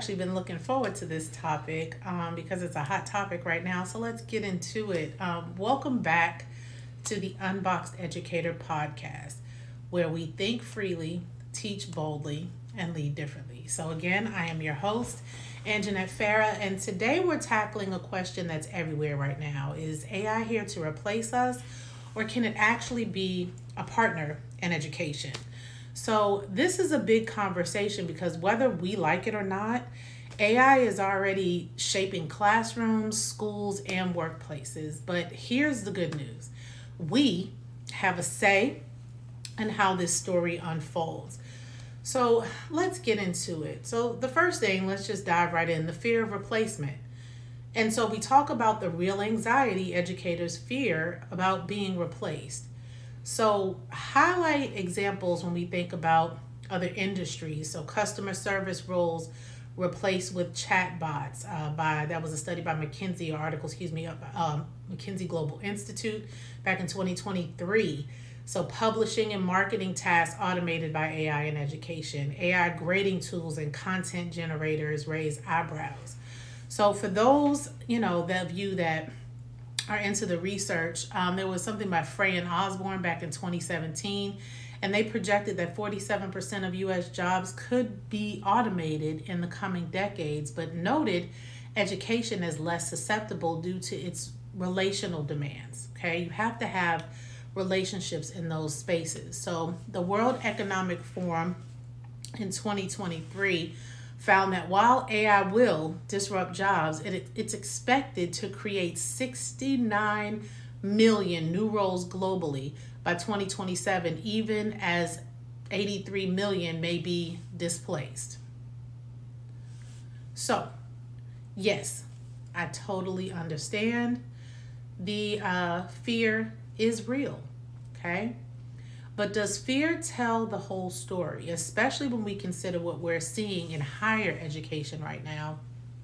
actually been looking forward to this topic because it's a hot topic right now. So let's get into it. Welcome back to the Unboxed Educator podcast, where we think freely, teach boldly, and lead differently. So, again, I am your host, Anjanette Farah, and today we're tackling a question that's everywhere right now. Is AI here to replace us, or can it actually be a partner in education? So this is a big conversation because whether we like it or not, AI is already shaping classrooms, schools, and workplaces. But here's the good news. We have a say in how this story unfolds. So let's get into it. So the first thing, let's just dive right in, the fear of replacement. And so we talk about the real anxiety educators fear about being replaced. So, highlight examples when we think about other industries. So, customer service roles replaced with chatbots. That was a study by McKinsey, or article, excuse me, McKinsey Global Institute back in 2023. So, publishing and marketing tasks automated by AI in education. AI grading tools and content generators raise eyebrows. So, for those, of you that are into the research, there was something by Frey and Osborne back in 2017, and they projected that 47% of U.S. jobs could be automated in the coming decades, but noted education as less susceptible due to its relational demands. Okay, you have to have relationships in those spaces. So the World Economic Forum in 2023 found that while AI will disrupt jobs, it's expected to create 69 million new roles globally by 2027, even as 83 million may be displaced. So, yes, I totally understand the fear is real, okay? But does fear tell the whole story, especially when we consider what we're seeing in higher education right now?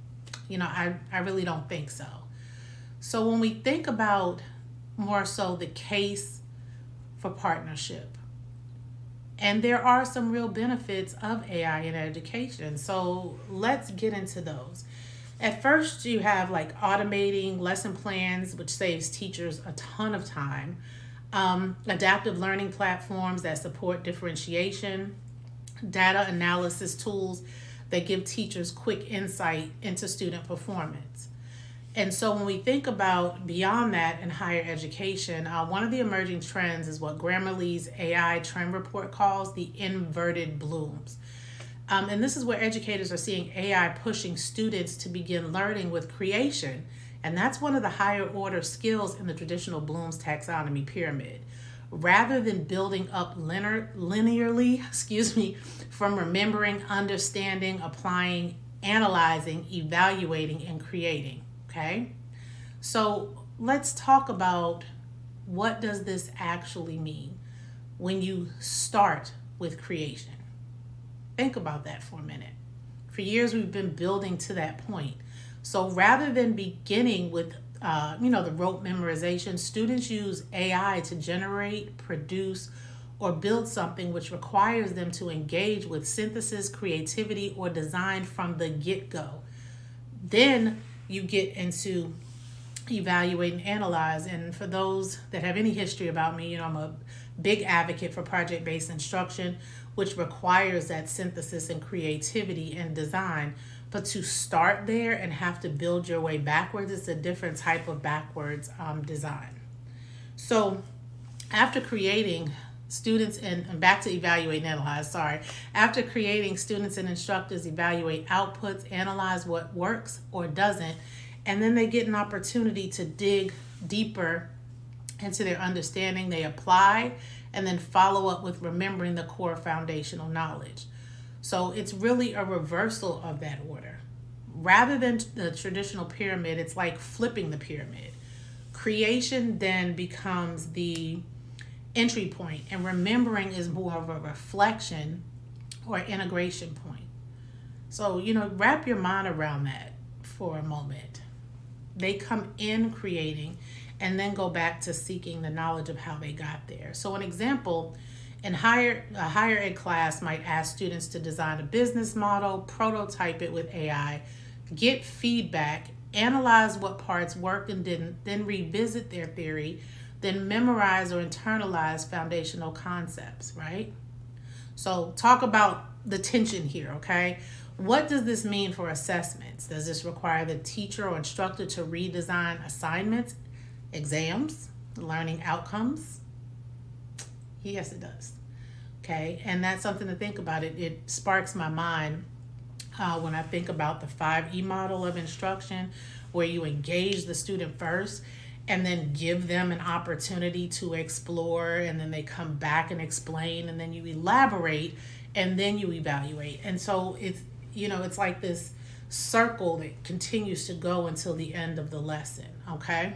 I really don't think so. So when we think about more so the case for partnership, and there are some real benefits of AI in education. So let's get into those. At first, you have like automating lesson plans, which saves teachers a ton of time. Adaptive learning platforms that support differentiation, data analysis tools that give teachers quick insight into student performance. And so when we think about beyond that in higher education, one of the emerging trends is what Grammarly's AI trend report calls the inverted blooms. And this is where educators are seeing AI pushing students to begin learning with creation. And that's one of the higher order skills in the traditional Bloom's taxonomy pyramid. Rather than building up linearly, from remembering, understanding, applying, analyzing, evaluating, and creating, okay? So let's talk about what does this actually mean when you start with creation. Think about that for a minute. For years, we've been building to that point. So rather than beginning with, the rote memorization, students use AI to generate, produce, or build something which requires them to engage with synthesis, creativity, or design from the get-go. Then you get into evaluate and analyze. And for those that have any history about me, I'm a big advocate for project-based instruction, which requires that synthesis and creativity and design. But to start there and have to build your way backwards, it's a different type of backwards design. So after creating students and back to evaluate and analyze, after creating, students and instructors evaluate outputs, analyze what works or doesn't, and then they get an opportunity to dig deeper into their understanding. They apply and then follow up with remembering the core foundational knowledge. So it's really a reversal of that order. Rather than the traditional pyramid, it's like flipping the pyramid. Creation then becomes the entry point, and remembering is more of a reflection or integration point. So, wrap your mind around that for a moment. They come in creating and then go back to seeking the knowledge of how they got there. So an example And a higher ed class might ask students to design a business model, prototype it with AI, get feedback, analyze what parts worked and didn't, then revisit their theory, then memorize or internalize foundational concepts, right? So talk about the tension here, okay? What does this mean for assessments? Does this require the teacher or instructor to redesign assignments, exams, learning outcomes? Yes, it does. Okay, and that's something to think about. It sparks my mind when I think about the 5E model of instruction, where you engage the student first and then give them an opportunity to explore, and then they come back and explain, and then you elaborate, and then you evaluate. And so it's like this circle that continues to go until the end of the lesson, okay?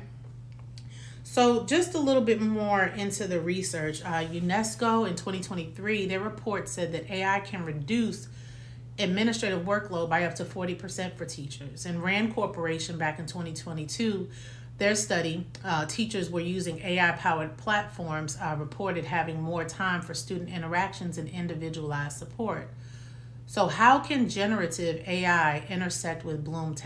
So just a little bit more into the research. UNESCO in 2023, their report said that AI can reduce administrative workload by up to 40% for teachers. And RAND Corporation back in 2022, their study, teachers were using AI-powered platforms, reported having more time for student interactions and individualized support. So how can generative AI intersect with Bloom's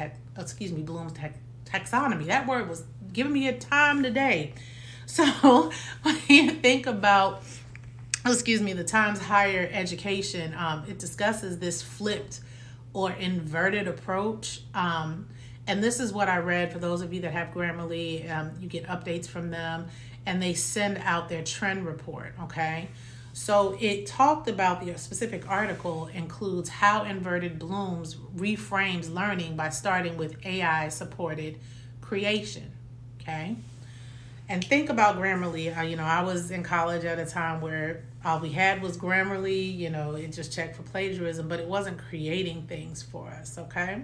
taxonomy? That word was giving me a time today. So when you think about, the Times Higher Education, it discusses this flipped or inverted approach. And this is what I read. For those of you that have Grammarly, you get updates from them, and they send out their trend report, okay? So it talked about, the specific article includes how Inverted Blooms reframes learning by starting with AI-supported creation, okay? And think about Grammarly. I was in college at a time where all we had was Grammarly. It just checked for plagiarism, but it wasn't creating things for us, okay?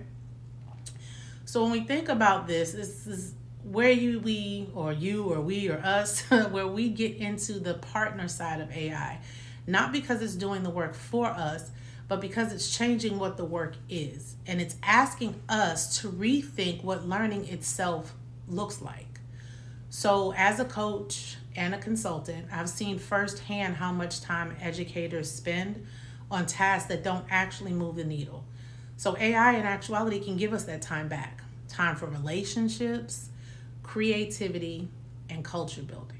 So when we think about this is where we or us, where we get into the partner side of AI, not because it's doing the work for us, but because it's changing what the work is. And it's asking us to rethink what learning itself looks like. So as a coach and a consultant, I've seen firsthand how much time educators spend on tasks that don't actually move the needle. So AI in actuality can give us that time back. Time for relationships, creativity, and culture building.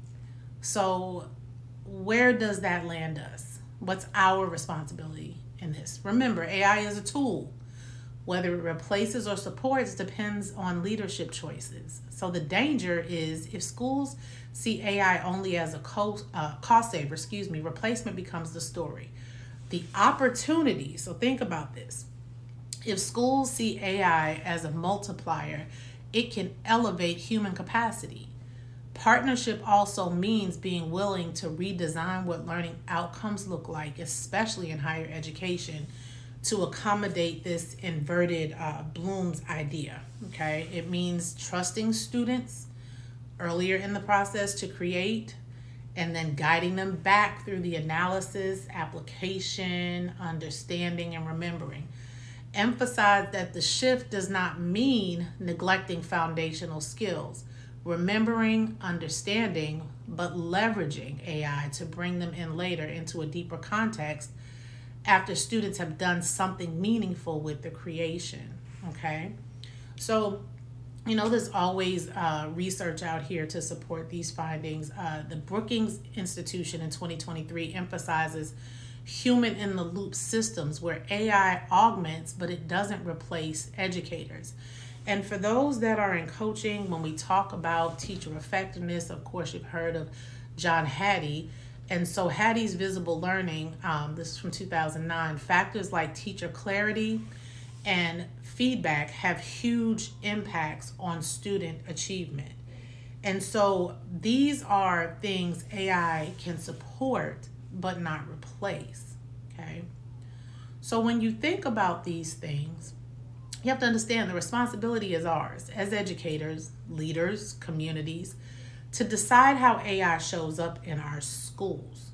So where does that land us? What's our responsibility in this? Remember, AI is a tool. Whether it replaces or supports depends on leadership choices. So the danger is if schools see AI only as a cost saver, replacement becomes the story. The opportunity, so think about this. If schools see AI as a multiplier, it can elevate human capacity. Partnership also means being willing to redesign what learning outcomes look like, especially in higher education, to accommodate this inverted Bloom's idea, okay? It means trusting students earlier in the process to create, and then guiding them back through the analysis, application, understanding, and remembering. Emphasize that the shift does not mean neglecting foundational skills, remembering, understanding, but leveraging AI to bring them in later into a deeper context after students have done something meaningful with the creation, okay? So, there's always research out here to support these findings. The Brookings Institution in 2023 emphasizes human-in-the-loop systems where AI augments, but it doesn't replace educators. And for those that are in coaching, when we talk about teacher effectiveness, of course, you've heard of John Hattie. And so Hattie's Visible Learning, this is from 2009, factors like teacher clarity and feedback have huge impacts on student achievement. And so these are things AI can support but not replace, okay? So when you think about these things, you have to understand the responsibility is ours as educators, leaders, communities, to decide how AI shows up in our schools,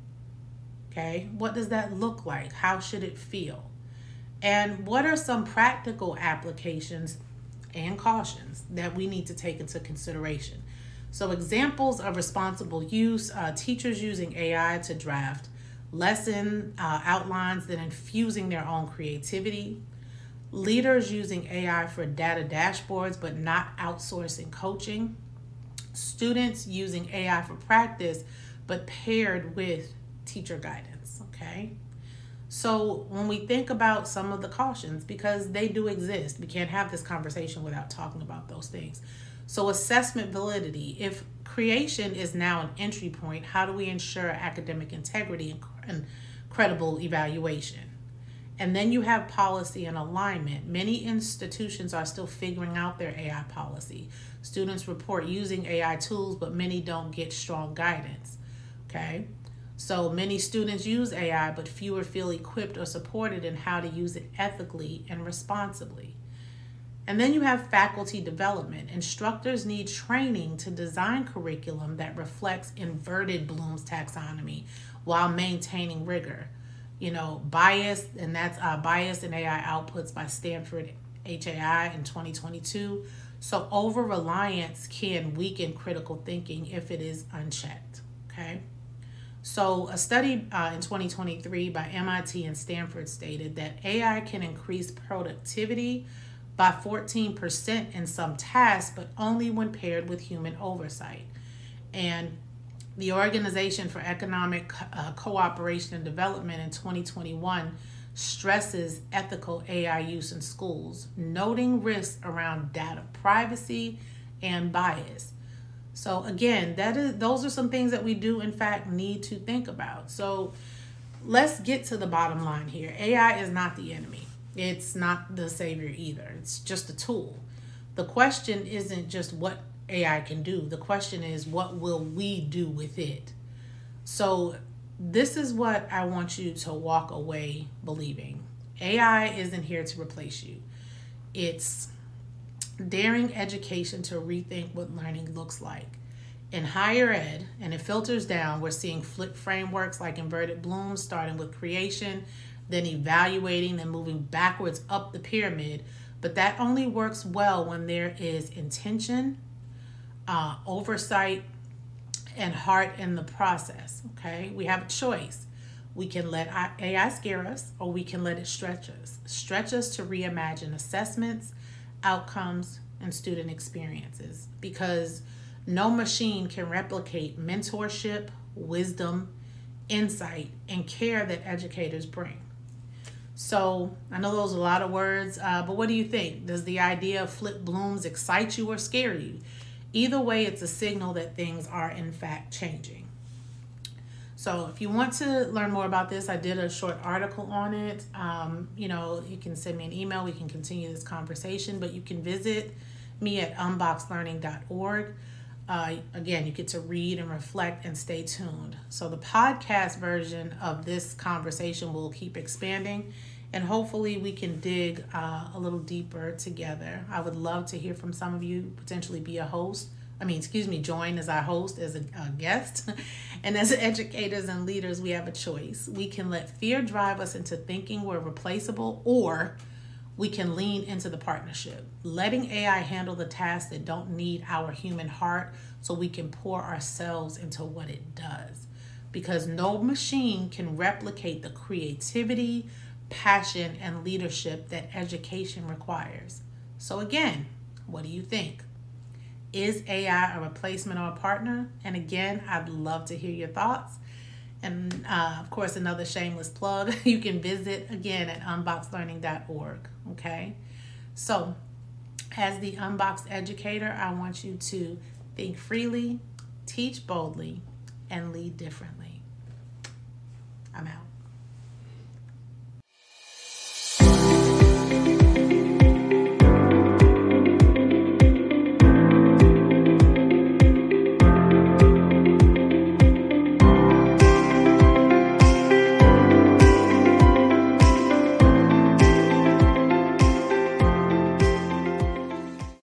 okay? What does that look like? How should it feel? And what are some practical applications and cautions that we need to take into consideration? So examples of responsible use, teachers using AI to draft lesson outlines, then infusing their own creativity. Leaders using AI for data dashboards, but not outsourcing coaching. Students using AI for practice, but paired with teacher guidance, okay? So when we think about some of the cautions, because they do exist, we can't have this conversation without talking about those things. So assessment validity, if creation is now an entry point, how do we ensure academic integrity and credible evaluation? And then you have policy and alignment. Many institutions are still figuring out their AI policy. Students report using AI tools, but many don't get strong guidance, okay? So many students use AI, but fewer feel equipped or supported in how to use it ethically and responsibly. And then you have faculty development. Instructors need training to design curriculum that reflects inverted Bloom's taxonomy while maintaining rigor. Bias, and that's Bias in AI Outputs by Stanford HAI in 2022. So over-reliance can weaken critical thinking if it is unchecked, okay? So a study in 2023 by MIT and Stanford stated that AI can increase productivity by 14% in some tasks, but only when paired with human oversight. And the Organization for Economic Cooperation and Development in 2021 stresses ethical AI use in schools, noting risks around data privacy and bias. So again, those are some things that we do in fact need to think about. So let's get to the bottom line here. AI is not the enemy. It's not the savior either. It's just a tool. The question isn't just what AI can do. The question is, what will we do with it? So this is what I want you to walk away believing. AI isn't here to replace you. It's daring education to rethink what learning looks like. In higher ed, and it filters down, we're seeing flipped frameworks like inverted Bloom, starting with creation, then evaluating, then moving backwards up the pyramid. But that only works well when there is intention, oversight, and heart in the process, okay? We have a choice. We can let AI scare us, or we can let it stretch us to reimagine assessments, outcomes, and student experiences, because no machine can replicate mentorship, wisdom, insight, and care that educators bring. So I know those are a lot of words, but what do you think? Does the idea of flip blooms excite you or scare you? Either way, it's a signal that things are in fact changing. So if you want to learn more about this, I did a short article on it. You can send me an email. We can continue this conversation, but you can visit me at unboxedlearning.org. Again, you get to read and reflect and stay tuned. So the podcast version of this conversation will keep expanding, and hopefully we can dig a little deeper together. I would love to hear from some of you, potentially be a host. Join as our host, as a guest. And as educators and leaders, we have a choice. We can let fear drive us into thinking we're replaceable, or we can lean into the partnership, letting AI handle the tasks that don't need our human heart so we can pour ourselves into what it does. Because no machine can replicate the creativity, passion, and leadership that education requires. So again, what do you think? Is AI a replacement or a partner? And again, I'd love to hear your thoughts. And of course, another shameless plug, you can visit again at unboxedlearning.org, okay? So as the Unboxed Educator, I want you to think freely, teach boldly, and lead differently. I'm out.